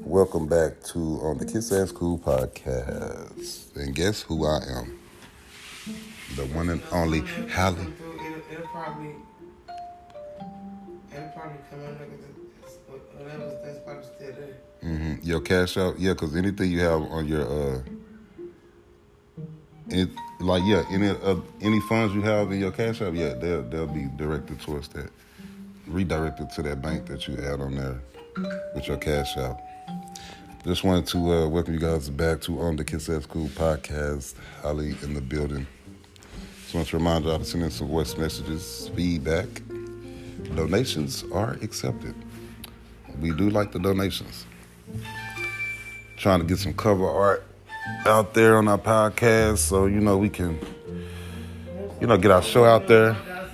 Welcome back to On the Kiss Ass Cool podcast. And guess who I am? The one and only Halle. It'll probably come out that's probably still there. Your cash out, yeah, because anything you have on your any funds you have in your cash app, yeah, they'll be directed towards that, redirected to that bank that you add on there with your cash app. Just wanted to welcome you guys back to On the Kiss Ass Cool podcast. Halle in the building. Just want to remind y'all to send in some voice messages, feedback. Donations are accepted. We do like the donations. Trying to get some cover art out there on our podcast so, we can, get our show out there.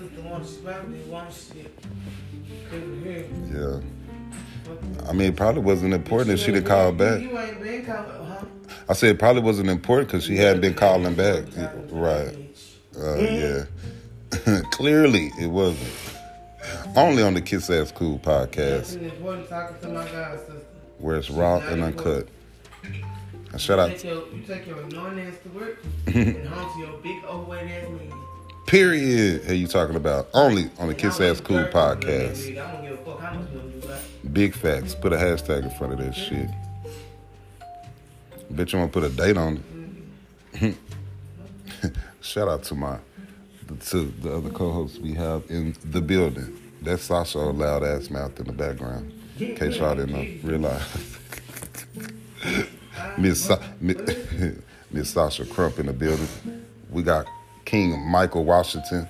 Yeah. I mean, it probably wasn't important if she didn't call back. You ain't been calling, huh? I said it probably wasn't important because she hadn't been calling back. Right. Yeah. Clearly, it wasn't. Only on the Kiss Ass Cool podcast. Where it's raw and uncut. And shout out. You take your annoying ass to work and home to your big overweight ass man. Period. Who you talking about? Only on the Kiss Ass Cool podcast. I don't give a fuck how much you do that. Big facts. Put a hashtag in front of that shit. Bet you want to put a date on it. Shout out to the other co-hosts we have in the building. That's Sasha, loud ass mouth in the background. In case y'all didn't realize. Miss Sasha Crump in the building. We got King Michael Washington.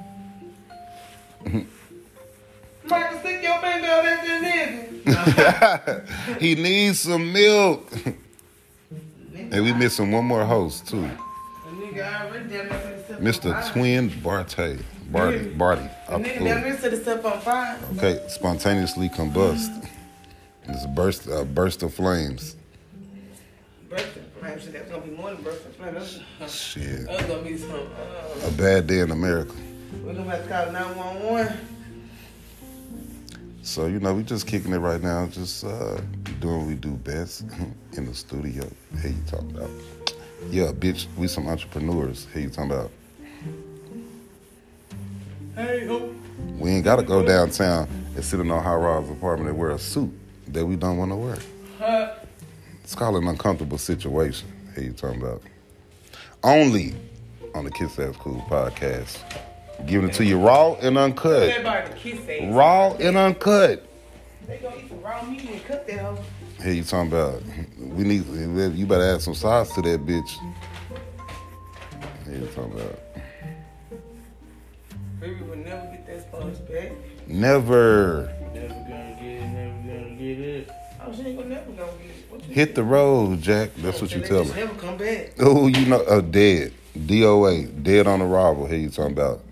Michael, stick your finger on that nigga. He needs some milk. And we missing one more host too. Mr. Twin Barty. Nigga down there set us up on fire. Okay, spontaneously combust. It's a burst of flames. Burst of flames? That's gonna be more than burst of flames. Shit. That's gonna be some. A bad day in America. We're gonna have to call 911. So, we just kicking it right now. Just doing what we do best in the studio. Hey, you talking about? Yeah, bitch, we some entrepreneurs. Hey, you talking about? Hey, ho. We ain't got to go downtown and sit in our high-rise apartment and wear a suit that we don't want to wear. It's called an uncomfortable situation. Hey, you talking about? Only on the Kiss Ass Cool podcast. Giving it to you raw and uncut. Raw and uncut. They gonna eat some raw meat and cut that hoe. Hey, you talking about? You better add some sauce to that bitch. Hey, you talking about? Baby will never get that sponge back. Never. Never gonna get it. Oh, she ain't never gonna get it. What you Hit the road, Jack. That's what you tell her. Never come back. Oh, dead. DOA. Dead on arrival. Hey, you talking about?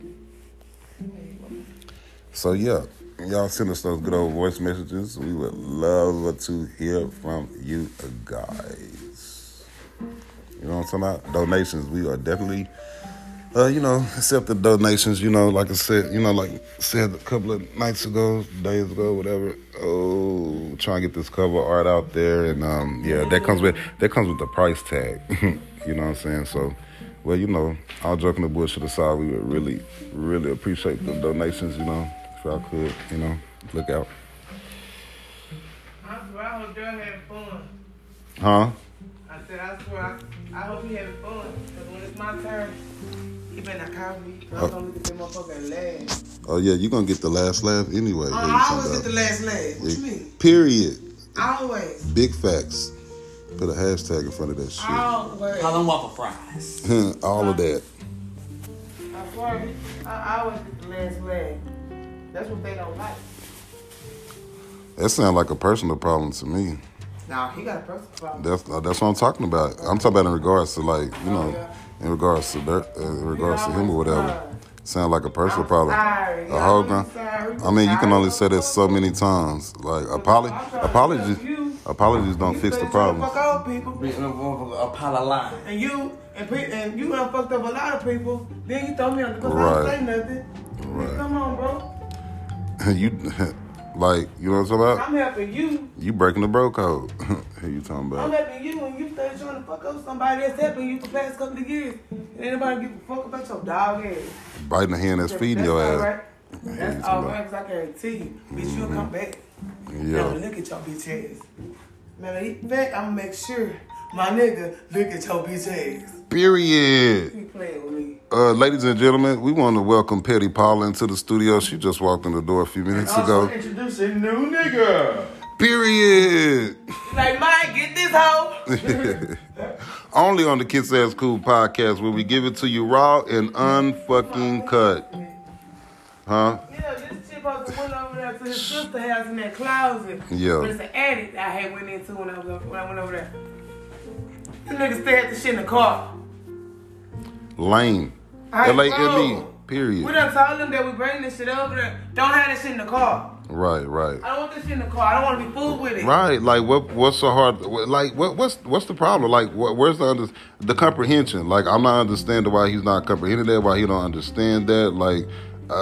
So, yeah. Y'all send us those good old voice messages. We would love to hear from you guys. You know what I'm talking about? Donations. We are definitely, accepting donations. Like I said, a couple of nights ago, days ago, whatever. Oh, trying to get this cover art out there, and that comes with the price tag. You know what I'm saying? So, well, all joking and bullshit aside, we would really, really appreciate the donations. If y'all could, look out. I swear, I hope y'all having fun. Huh? I said, I swear, I hope you having fun. Because when it's my turn, you better not call me. I'm going to look at that motherfucker and laugh. Oh, yeah, you're going to get the last laugh anyway. I always get the last laugh. What you mean? Period. Always. Big facts. Put a hashtag in front of that shit. Always. Call them waffle fries. All of that. I swear, I always get the last laugh. That's what they don't like. That sounds like a personal problem to me. Nah, he got a personal problem. That's what I'm talking about. I'm talking about in regards to in regards to him or whatever. Sound like a personal problem. Sorry. A whole I mean, you can only say that so many times. Like apologies don't fix the problem. Fuck old people. Apologize. And you done fucked up a lot of people. Then you throw me on because I Right. don't say nothing. Right. Come on, bro. Like, you know what I'm talking about? I'm helping you. You breaking the bro code. Who you talking I'm about? helping you and you stay trying to fuck up somebody that's helping you for the past couple of years. And anybody give a fuck about your dog ass. Biting the hand that's feeding your all ass. right. That's all right, because I guarantee you, bitch, you'll come back. Yeah. Now, look at your bitch ass. Man, he back, I'm gonna make sure my nigga look at your bitch ass. Period. He playing with me. Ladies and gentlemen, we want to welcome Petty Paula into the studio. She just walked in the door a few minutes Also ago. introduce a new nigga. Period. Like, Mike, get this hoe. Only on the Kiss Ass Cool podcast where we give it to you raw and unfucking cut. Huh? Yeah, this chick supposed to went over there to his sister's house in that closet. Yeah. But it's an attic I had went into when I went over there. This nigga still had the shit in the car. Lame. Hey, L-A-M-E. bro. Period. We done told them that we bring this shit over there. Don't have this shit in the car. Right. I don't want this shit in the car. I don't want to be fooled with it. Right, like what's so hard? Like what's the problem? Like where's the comprehension? Like I'm not understanding why he's not comprehending that. Why he don't understand that? Like When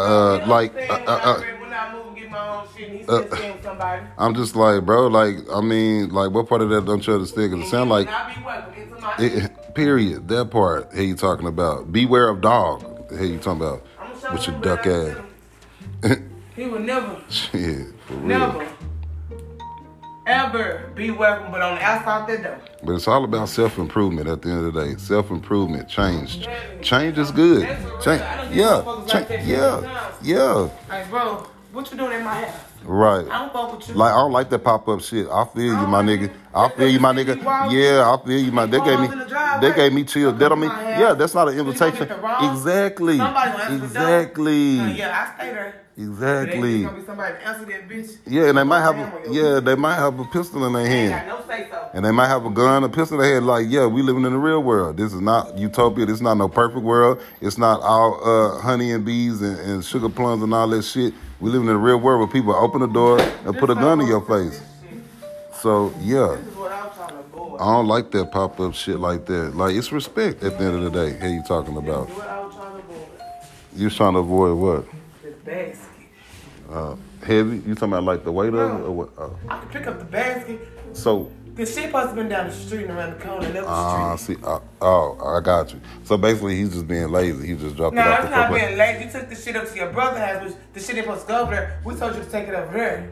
I move and get my own shit, and he's still staying with somebody. I'm just like, bro. Like I mean, like what part of that don't you understand? Because it sound like I be welcome into my shit. period. That part. Hey, you talking about? Beware of dog. Hey, you talking about? I'm show With your him, duck but I ass. tell him, he would never, Shit, for real. never, ever be welcome, but on the outside that door. But it's all about self-improvement at the end of the day. Self-improvement, change. Change is good. That's for real. Change. I done seen Yeah. motherfuckers like that Yeah. Like, bro, what you doing in my house? Right. I don't fuck with you. Like I don't like that pop-up shit. I feel you, my nigga. I feel you, my nigga. Yeah, I feel you, my. They gave me chills. That don't mean. Yeah, that's not an invitation. Exactly. Exactly. Yeah, I stay there. Exactly. There's gonna be somebody to answer that bitch. Yeah, and they might have a pistol in their Ain't hand. got no say so. And they might have a gun, a pistol in their head. Like, yeah, we living in the real world. This is not utopia. This is not no perfect world. It's not all honey and bees and sugar plums and all that shit. We live in the real world where people open the door and put a gun in your face. So, yeah. This is what I'm trying to avoid. I don't like that pop-up shit like that. Like, it's respect at the end of the day. Hey, you talking about? This is what I was trying to avoid. You trying to avoid what? The basket. Heavy? You talking about like the weight of it or what? I could pick up the basket. So, Cause shit supposed to been down the street and around the corner and up the street. I got you. So basically, he's just being lazy. He just dropped it No, off it's the not fuck. being lazy. You took the shit up to your brother's house, which the shit ain't supposed to go over there. We told you to take it over there.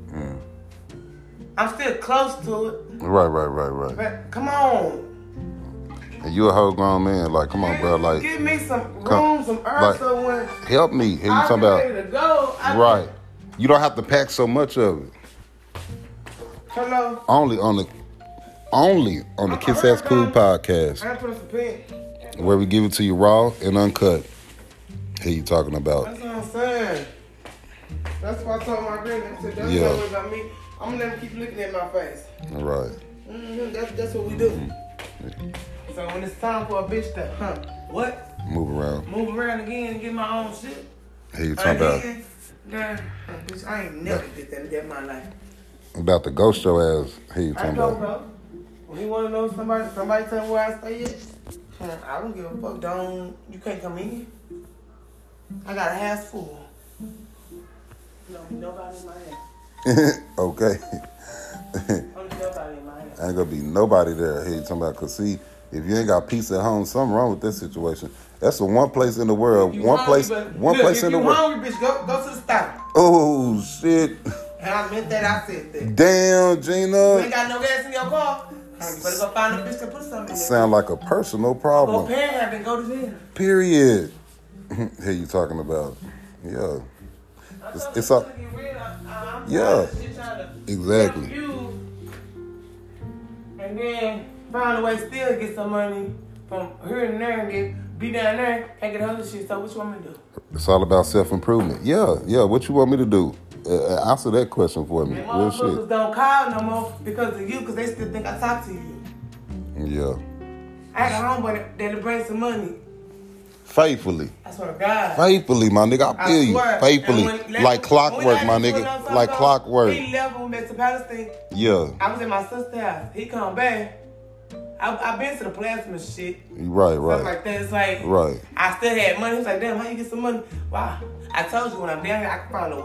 I'm still close to it, Right. but come on. And you a whole grown man. Like, come on, bro. Like, Give me some come- room, some earth, like, so when help me. Hey, you I'm talking ready about? to go, Right. You don't have to pack so much of it. Hello. Only on the Kiss Ass Cool podcast, I put up some pen. where we give it to you raw and uncut. Hey, you talking about? That's what I'm saying. That's why I told my granny. I said, don't Yeah. worry about me. I'm gonna let him keep looking at my face. All right. That's what we do. So when it's time for a bitch to, Move around. move around again and get my own shit. Hey, you talking about? Again, nah, bitch, I ain't never did that in my life. About to ghost your ass. Hey, you I talking know, about? bro. When you wanna know somebody tell me where I stay at, I don't give a fuck. You can't come in. I got a house full. Nobody in my house. Okay. Only nobody in my house. Ain't gonna be nobody there. Hey, you talking about? Cause see, if you ain't got peace at home, something wrong with that situation. That's the one place in the world. You One hungry, place but- in the if you world. hungry, bitch, go to the store. Oh shit! And I meant that. I said that. Damn, You Gina. ain't got no gas in your car. You better go find a bitch to put something in there. Sound like a personal Go problem. panhandle and go to jail. Period. Hey, you talking about? Yeah. It's up. Yeah. Exactly. You, and then find a way to still get some money from here and there and be down there and get other shit. So what you want me to do? It's all about self-improvement. Yeah. What you want me to do? Answer that question for me. And Real motherfuckers shit. don't call no more because of you, because they still think I talk to you. Yeah. I had a homeboy that'll bring some money. Faithfully. I swear to God. Faithfully, my nigga. I feel you. swear. Faithfully. And when- Like clockwork, when my we nigga. left Like clockwork. He left when we met to Palestine. Yeah. I was at my sister's house. He come back. I've been to the plasma shit. Right. Stuff like that. It's like, Right. I still had money. He was like, damn, how you get some money? Wow. I told you when I'm down here, I can find a way.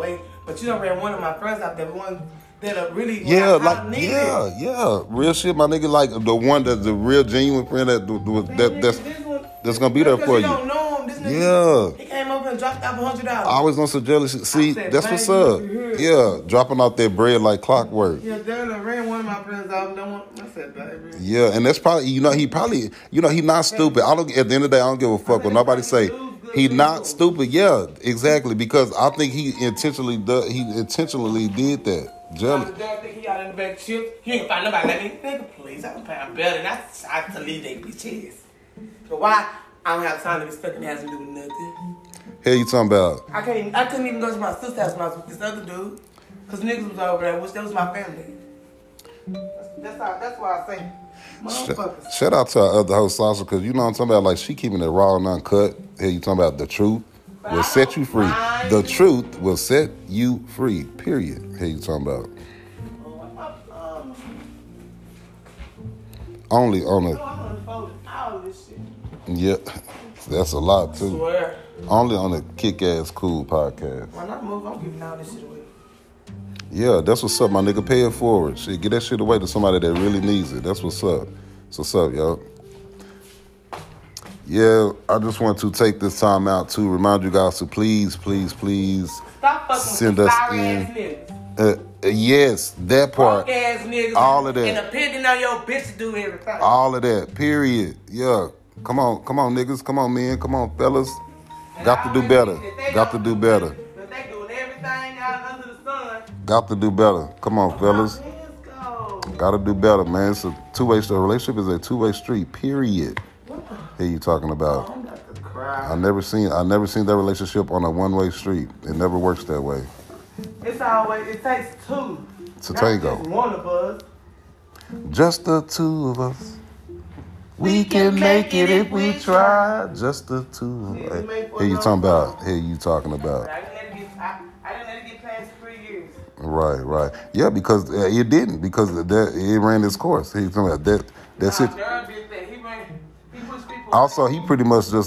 But you done ran one of my friends out there, one that really Yeah, when I like needed yeah, real shit, my nigga. Like the one that's the real genuine friend that's gonna be there for you. you. Don't know him. This nigga, Yeah. he came over and dropped off $100. I always on some jealous shit. See, said, that's "Man, what's you up. look good." Yeah, dropping out that bread like clockwork. Yeah, Darren ran one of my friends out. I said, baby. Yeah, and that's probably he not stupid. I don't. At the end of the day, I don't give a fuck what nobody say. He not stupid. Yeah, exactly. Because I think he intentionally did that. Jealous. I think he out in the back chip. He ain't find nobody like me. Nigga, please, I can find better. And I to leave they bitches. So why? I don't have time to be fucking has to do with nothing. Hell you talking about? I couldn't even go to my sister's house when I was with this other dude. Cause niggas was over there, which that was my family. That's why I say, motherfuckers. Shout out to our other host Sasha, cause you know what I'm talking about. Like she keeping it raw and uncut. Hell you talking about the truth will set you free. The truth will set you free. Period. Hell you talking about? Only on a. All this shit. Yeah, that's a lot too. Swear. Only on a Kick-Ass Cool podcast. When I move, I'm giving all this shit away. Yeah, that's what's up, my nigga. Pay it forward. Shit, get that shit away to somebody that really needs it. That's what's up. That's what's up, y'all. Yeah, I just want to take this time out to remind you guys to please Stop fucking send with us sorry in. ass niggas. Yes, that part. Broke ass niggas. All of that. And depending on your bitch to do everything. All of that. Period. Yeah. Come on, niggas. Come on, men. Come on, fellas. Got to do better. Got to do better. But they doing everything out under the sun. Got to do better. Come on, fellas. Let's go. Got to do better, man. It's a two-way street. A relationship is a two-way street. Period. Here you talking about? I'm about to cry. I never seen that relationship on a one-way street. It never works that way. It takes two. It's a Not tango. just one of us. Just the two of us. We can make it if we try. Just the two of us. Here you talking about? Here you talking about? I didn't let it get past 3 years. Right. Yeah, because it didn't. Because it ran its course. Here you talking about that? That's it. Darren did that. He pushed people. Also, he pretty much basically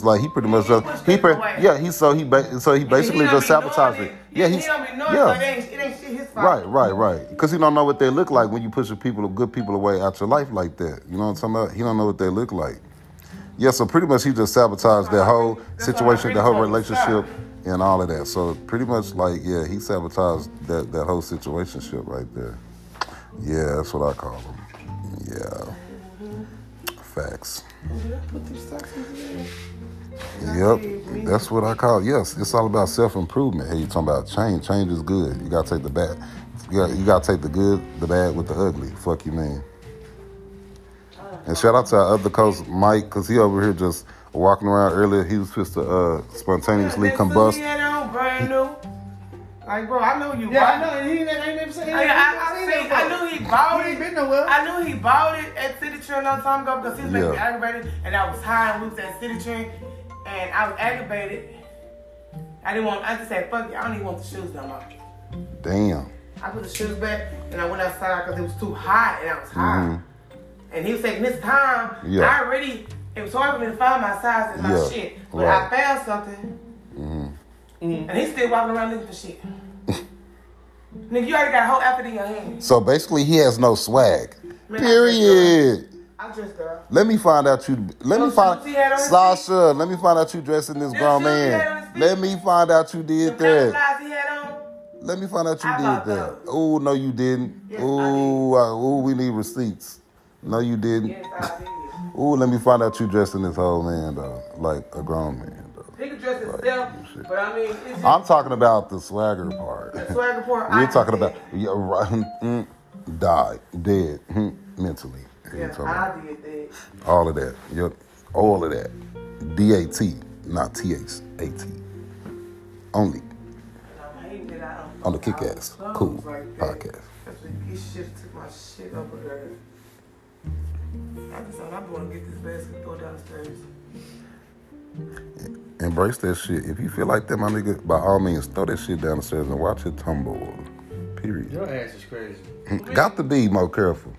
just sabotaged it. Yeah, he don't be knowing, yeah. so it ain't shit his fault. Right. Because he don't know what they look like when you pushing good people away out your life like that. You know what I'm talking about? He don't know what they look like. Yeah, so pretty much he just sabotaged that whole situation, the whole relationship, and all of that. So pretty much he sabotaged that whole situationship right there. Yeah, that's what I call him. Yeah. Facts. Yep, that's what I call it. Yes, it's all about self-improvement. Hey, you talking about change. Change is good. You gotta take the bad. You gotta take the good, the bad with the ugly. Fuck you, man. And shout out to our other coach, Mike, because he over here just walking around earlier. He was supposed to spontaneously combust. He had on brand new. Like, bro, I know you. Yeah, I know. He ain't never said anything. I knew he bought He it. ain't been nowhere. I knew he bought it at City Tree a long time ago because he was making me Yeah. aggravated, and I was high and we was at City Tree, and I was aggravated. I just said, fuck it, I don't even want the shoes no more. Damn. I put the shoes back, and I went outside because it was too hot, and I was high. And he was taking this time. Yeah. It was hard for me to find my size and my Yeah. shit, but Right. I found something. And he's still walking around looking for shit. Nigga, you already got a whole outfit in your hand. So basically, he has no swag. Man, Period. I just girl. Let me find out you. shoes he had on his Sasha. Let me find out you dressing this grown shoes he had on man. his feet? Let me find out you did The that. camouflage he had on. Let me find out you I did bought that. those. Oh no, you didn't. Yes, Ooh, we need receipts. No, you didn't. Yes, I did. Ooh, let me find out you dressing this whole man though, like a grown man though. He could dress himself, but I mean, it's just I'm talking about the swagger part. the swagger part. We're talking about died, dead, mentally. You're Yeah, talking about I did that. all of that. Yep, all of that. DAT, not THAT. Only And I'm hating that I don't. on the Kick-Ass Cool like that. podcast. That's when he should have took my shit over there. I just thought I'm going to get this basket and go downstairs. Embrace that shit. If you feel like that, my nigga, by all means, throw that shit down the stairs and watch it tumble. Period. Your ass is crazy. Got to be more careful.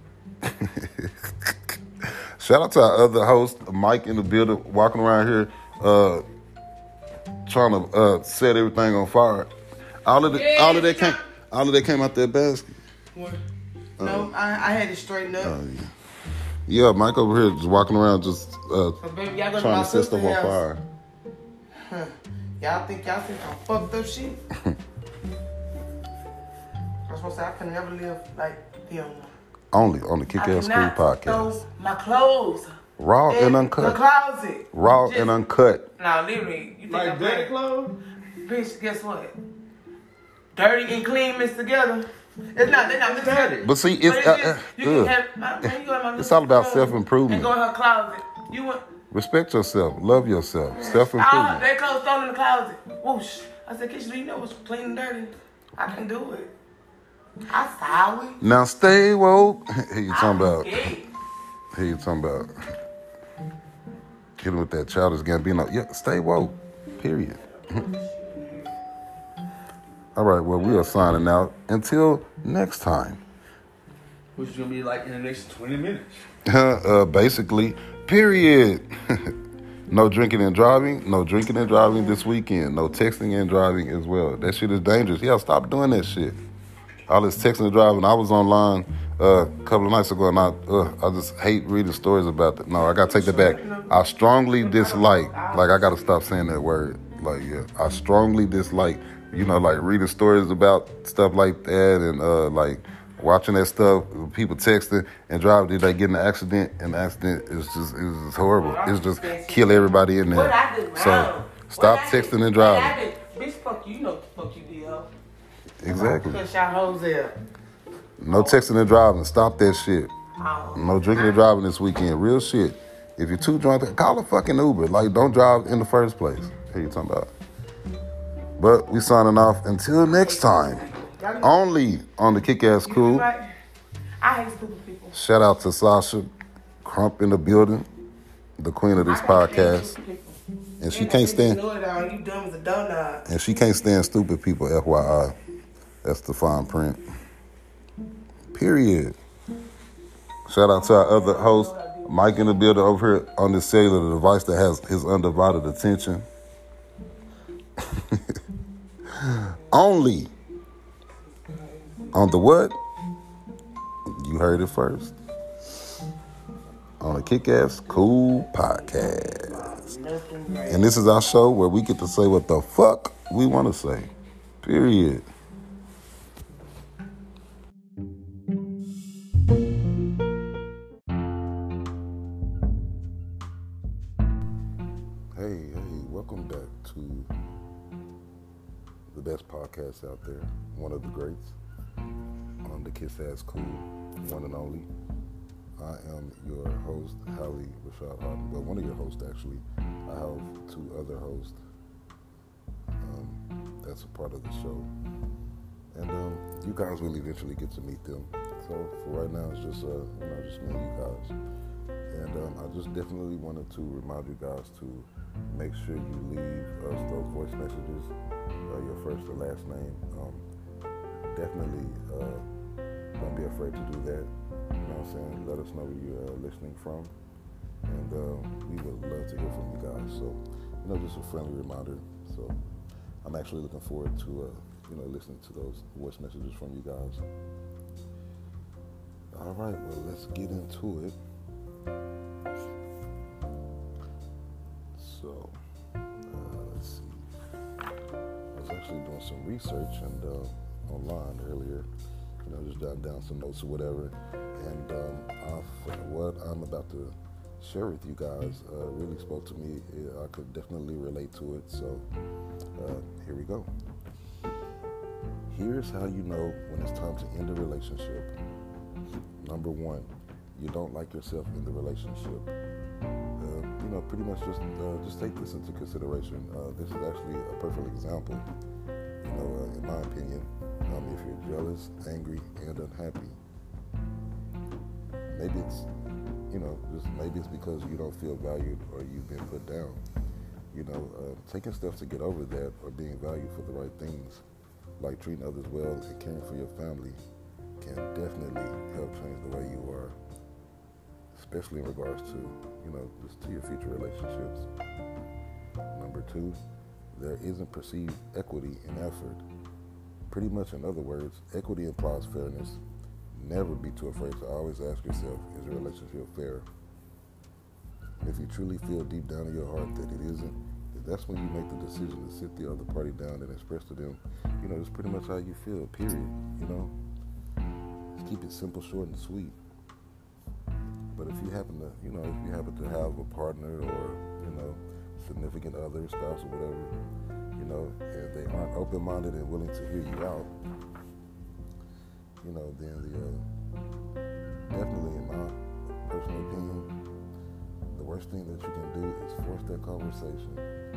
Shout out to our other host, Mike in the building, walking around here trying to set everything on fire. All of that came out that basket. What? No, I had it straightened up. Yeah, Mike over here just walking around just So baby, y'all go to trying my to set sister's stuff on house. fire. Huh. Y'all think some fucked up shit? I'm supposed to say I can never live like them. Only on the Kick Ass School podcast. Throw my clothes. Raw and The uncut. closet. Raw and uncut. Now, literally, you think Like I'm dirty playing? clothes? Bitch, guess what? Dirty and clean mixed together. They're not mixed together. But see, it's it's all about self-improvement. And go in her closet. You want Respect yourself. Love yourself. all Self-improvement. their clothes thrown in the closet. Whoosh. I said, Kitchen, you know what's clean and dirty? I can do it. I sorry. Now stay woke. Here you talking about. Yeah. Here you talking about. Hit him with that Childish Gambino. Yeah, stay woke. Period. All right, well, we are signing out. Until next time. Which is going to be like in the next 20 minutes. Basically, period. No drinking and driving. No drinking and driving this weekend. No texting and driving as well. That shit is dangerous. Yeah, stop doing that shit. All this texting and driving. I was online a couple of nights ago, and I just hate reading stories about that. No, I got to take that back. I strongly dislike, like, I got to stop saying that word. Like, yeah, I strongly dislike, like reading stories about stuff like that and, like, watching that stuff, people texting and driving, did they get in an accident? And the accident is just horrible. It's just kill everybody in there. So stop texting and driving. Bitch, fuck you. You know what the fuck you did, ho. Exactly. Push y'all hoes out. No texting and driving. Stop that shit. Oh. No drinking and driving this weekend. Real shit. If you're too drunk, call a fucking Uber. Like, don't drive in the first place. What you talking about? But we signing off until next time. Only on the Kick Ass Cool. I hate stupid people. Shout out to Sasha Crump in the building, the queen of this podcast. And she can't stand. You dumb as a donut. And she can't stand stupid people. FYI, that's the fine print. Period. Shout out to our other host, Mike in the building over here on this cellular device that has his undivided attention. Only on the what? You heard it first. On the Kick Ass Cool podcast. And this is our show where we get to say what the fuck we want to say. Period. Hey, welcome back to the best podcast out there. One of the greats. On the Kiss Ass Cool, one and only. I am your host, Hallie Rashad Harden. Well, one of your hosts, actually. I have two other hosts. That's a part of the show. And you guys will eventually get to meet them. So for right now, it's just just me and you guys. And I just definitely wanted to remind you guys to make sure you leave us those voice messages, your first or last name. Definitely don't be afraid to do that. You know what I'm saying? Let us know where you're listening from. And we would love to hear from you guys. So, just a friendly reminder. So I'm actually looking forward to, listening to those voice messages from you guys. All right, well, let's get into it. So, let's see. I was actually doing some research and online earlier, just jotting down some notes or whatever. And what I'm about to share with you guys really spoke to me. I could definitely relate to it. So here we go. Here's how you know when it's time to end a relationship. Number one, you don't like yourself in the relationship. Pretty much just take this into consideration. This is actually a perfect example. In my opinion, if you're jealous, angry, and unhappy, maybe it's, maybe it's because you don't feel valued or you've been put down. Taking steps to get over that or being valued for the right things, like treating others well and caring for your family, can definitely help change the way you are, especially in regards to, just to your future relationships. Number two, there isn't perceived equity in effort. Pretty much, in other words, equity implies fairness. Never be too afraid to always ask yourself, is your relationship fair? If you truly feel deep down in your heart that it isn't, that's when you make the decision to sit the other party down and express to them, just pretty much how you feel, period, Just keep it simple, short, and sweet. But if you happen to have a partner or, significant other, spouse or whatever, and they aren't open-minded and willing to hear you out, then definitely in my personal opinion, the worst thing that you can do is force that conversation.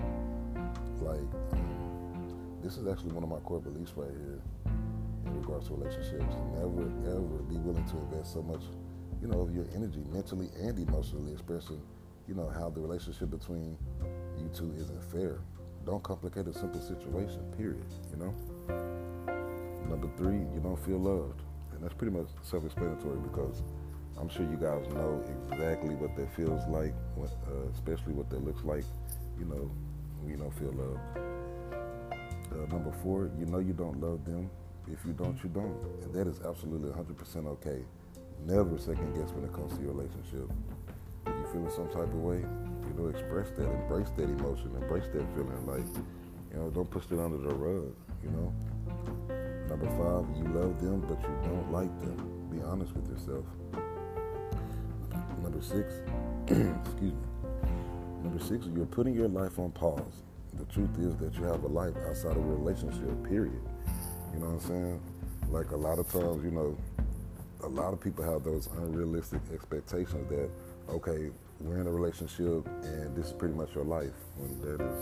This is actually one of my core beliefs right here in regards to relationships. Never, ever be willing to invest so much, of your energy, mentally and emotionally, expressing, how the relationship between you two isn't fair. Don't complicate a simple situation, period, Number 3, you don't feel loved. And that's pretty much self-explanatory because I'm sure you guys know exactly what that feels like, especially what that looks like, when you don't feel loved. Number 4, you don't love them. If you don't, you don't. And that is absolutely 100% okay. Never second guess when it comes to your relationship. If you feeling some type of way, express that, embrace that emotion, embrace that feeling. Don't push it under the rug, Number 5, you love them, but you don't like them. Be honest with yourself. Number 6, excuse me. Number 6, you're putting your life on pause. The truth is that you have a life outside of a relationship, period. You know what I'm saying? Like a lot of times, a lot of people have those unrealistic expectations that, okay, we're in a relationship and this is pretty much your life, when that is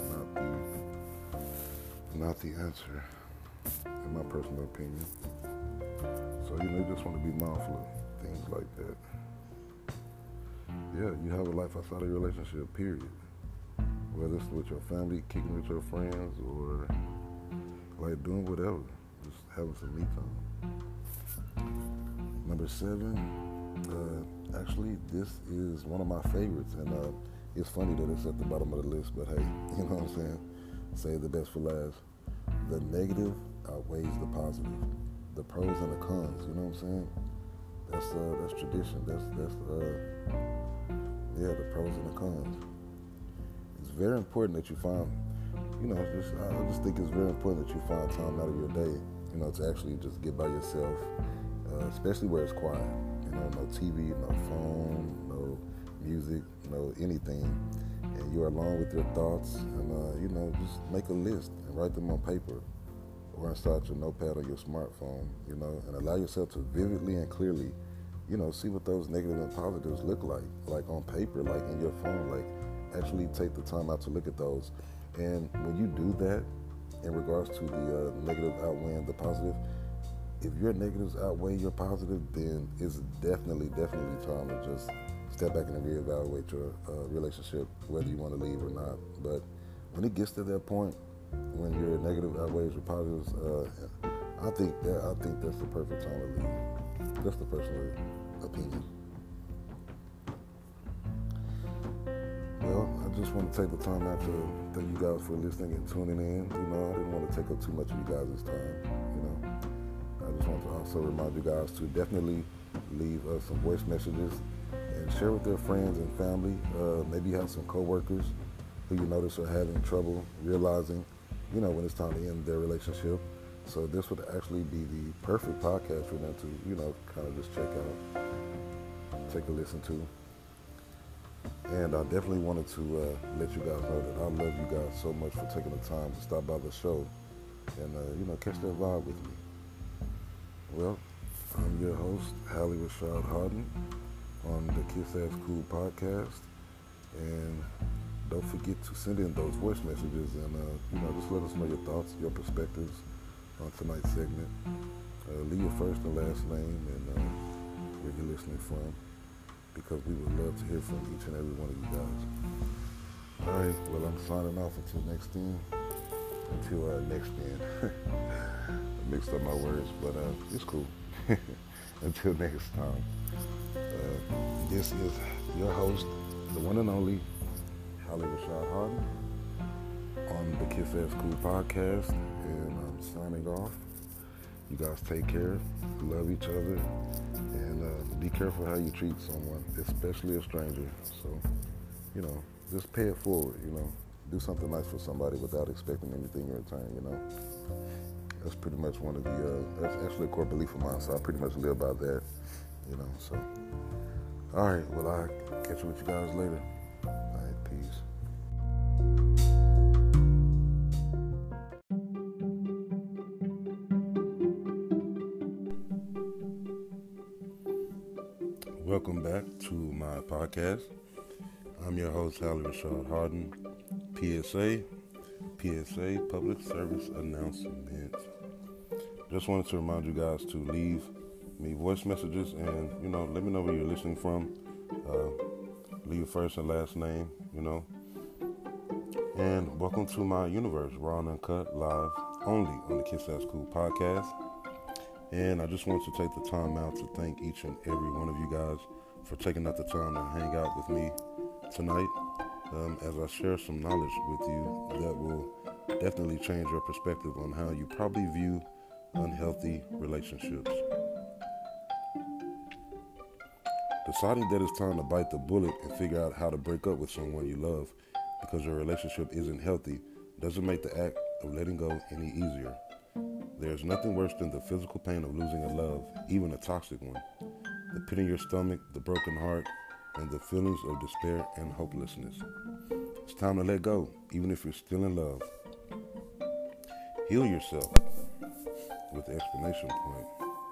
not the answer, in my personal opinion. So, you just want to be mindful of things like that. Yeah, you have a life outside of your relationship, period. Whether it's with your family, kicking with your friends, or doing whatever, just having some me time. Number 7, actually, this is one of my favorites, and it's funny that it's at the bottom of the list, but hey, you know what I'm saying? Save the best for last. The negative outweighs the positive. The pros and the cons, you know what I'm saying? That's tradition. That's the pros and the cons. It's very important that you find, I just think it's very important that you find time out of your day, to actually just get by yourself, especially where it's quiet. No TV, no phone, no music, no anything. And you're alone with your thoughts, and, just make a list and write them on paper or inside your notepad or your smartphone, and allow yourself to vividly and clearly, see what those negative and positives look like on paper, like in your phone, actually take the time out to look at those. And when you do that, in regards to the negative outweighing the positive, if your negatives outweigh your positive, then it's definitely time to just step back and reevaluate your relationship, whether you want to leave or not. But when it gets to that point, when your negative outweighs your positives, I think that's the perfect time to leave. That's the personal opinion. Well, I just want to take the time out to thank you guys for listening and tuning in. I didn't want to take up too much of you guys' time. I just want to also remind you guys to definitely leave some voice messages and share with their friends and family. Maybe you have some coworkers who you notice are having trouble realizing, when it's time to end their relationship. So this would actually be the perfect podcast for them to, kind of just check out, take a listen to. And I definitely wanted to let you guys know that I love you guys so much for taking the time to stop by the show and, catch that vibe with me. Well, I'm your host, Hallie Rashad Harden, on the Kiss Ass Cool podcast. And don't forget to send in those voice messages and, just let us know your thoughts, your perspectives on tonight's segment. Leave your first and last name and where you're listening from, because we would love to hear from each and every one of you guys. All right, well, I'm signing off until next then. I mixed up my words, but it's cool. Until next time. This is your host, the one and only Hallie Rashad Harden, on the Kiss Ass Cool podcast, and I'm signing off. You guys take care, love each other, and be careful how you treat someone, especially a stranger. So, just pay it forward, Do something nice for somebody without expecting anything in return, That's pretty much one of that's actually a core belief of mine, so I pretty much live by that, so. All right, well, I'll catch you with you guys later. All right, peace. Welcome back to my podcast. I'm your host, Hallie Rashad Harden. PSA, Public Service Announcement. Just wanted to remind you guys to leave me voice messages and, let me know where you're listening from. Leave your first and last name, And welcome to my universe, Raw and Uncut, live only on the Kiss That's Cool podcast. And I just wanted to take the time out to thank each and every one of you guys for taking out the time to hang out with me tonight as I share some knowledge with you that will definitely change your perspective on how you probably view unhealthy relationships. Deciding that it's time to bite the bullet and figure out how to break up with someone you love because your relationship isn't healthy doesn't make the act of letting go any easier. There's nothing worse than the physical pain of losing a love, even a toxic one. The pit in your stomach, the broken heart, and the feelings of despair and hopelessness. It's time to let go, even if you're still in love. Heal yourself with the exclamation point.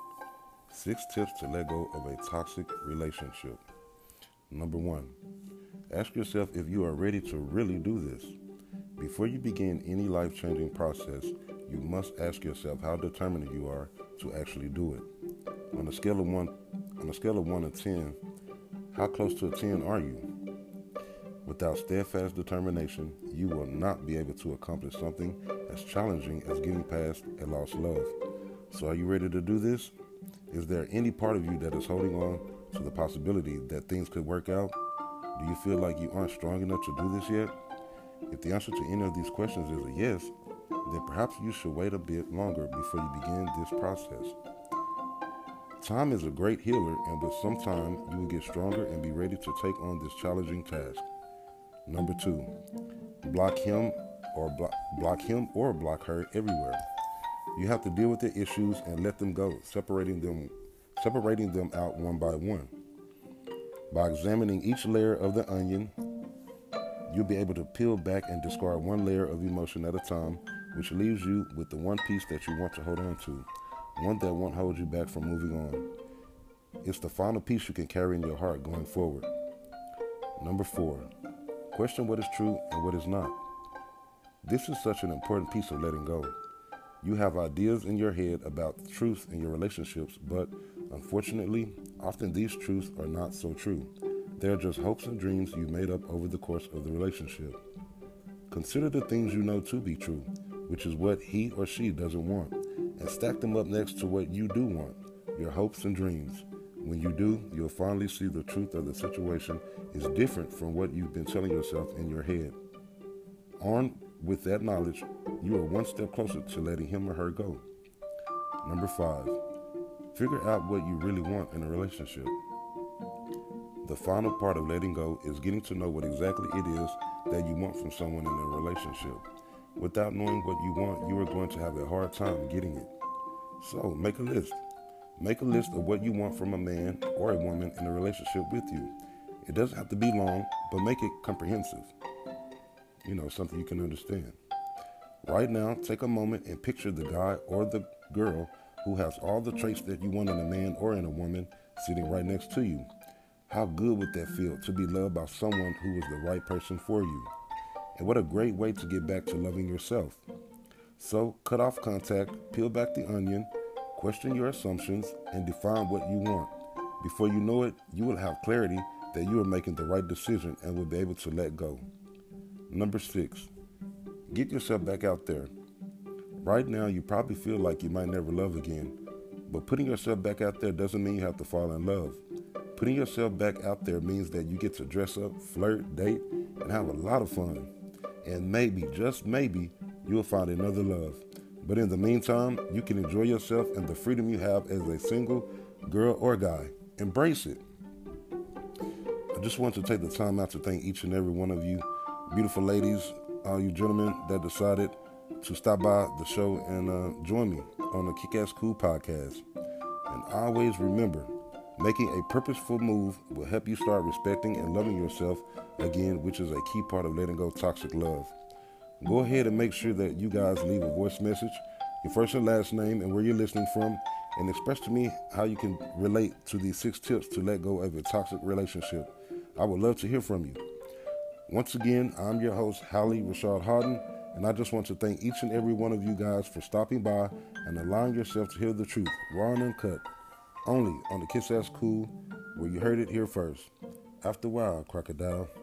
6 tips to let go of a toxic relationship. Number 1, ask yourself if you are ready to really do this. Before you begin any life-changing process, you must ask yourself how determined you are to actually do it. On a scale of 1 to 10, how close to a 10 are you? Without steadfast determination, you will not be able to accomplish something as challenging as getting past a lost love. So are you ready to do this? Is there any part of you that is holding on to the possibility that things could work out? Do you feel like you aren't strong enough to do this yet? If the answer to any of these questions is a yes, then perhaps you should wait a bit longer before you begin this process. Time is a great healer, and with some time, you will get stronger and be ready to take on this challenging task. Number 2, block him or block her everywhere. You have to deal with the issues and let them go, separating them out one by one. By examining each layer of the onion, you'll be able to peel back and discard one layer of emotion at a time, which leaves you with the one piece that you want to hold on to, one that won't hold you back from moving on. It's the final piece you can carry in your heart going forward. Number 4, question what is true and what is not. This is such an important piece of letting go. You have ideas in your head about truth in your relationships, but unfortunately, often these truths are not so true. They're just hopes and dreams you made up over the course of the relationship. Consider the things you know to be true, which is what he or she doesn't want, and stack them up next to what you do want, your hopes and dreams. When you do, you'll finally see the truth of the situation is different from what you've been telling yourself in your head. Armed with that knowledge, you are one step closer to letting him or her go. Number 5, figure out what you really want in a relationship. The final part of letting go is getting to know what exactly it is that you want from someone in a relationship. Without knowing what you want, you are going to have a hard time getting it. So make a list. Make a list of what you want from a man or a woman in a relationship with you. It doesn't have to be long, but make it comprehensive. Something you can understand. Right now, take a moment and picture the guy or the girl who has all the traits that you want in a man or in a woman sitting right next to you. How good would that feel to be loved by someone who is the right person for you? And what a great way to get back to loving yourself. So cut off contact, peel back the onion, question your assumptions, and define what you want. Before you know it, you will have clarity that you are making the right decision and will be able to let go. Number 6, get yourself back out there. Right now, you probably feel like you might never love again, but putting yourself back out there doesn't mean you have to fall in love. Putting yourself back out there means that you get to dress up, flirt, date, and have a lot of fun. And maybe, just maybe, you'll find another love. But in the meantime, you can enjoy yourself and the freedom you have as a single girl or guy. Embrace it. I just want to take the time out to thank each and every one of you beautiful ladies, all you gentlemen that decided to stop by the show and join me on the Kick-Ass Cool podcast. And always remember, making a purposeful move will help you start respecting and loving yourself again, which is a key part of letting go toxic love. Go ahead and make sure that you guys leave a voice message, your first and last name and where you're listening from, and express to me how you can relate to these 6 tips to let go of a toxic relationship. I would love to hear from you. Once again, I'm your host, Hallie Rashad Harden, and I just want to thank each and every one of you guys for stopping by and allowing yourself to hear the truth, raw and uncut, only on the Kick-Ass Cool, where you heard it here first. After a while, crocodile.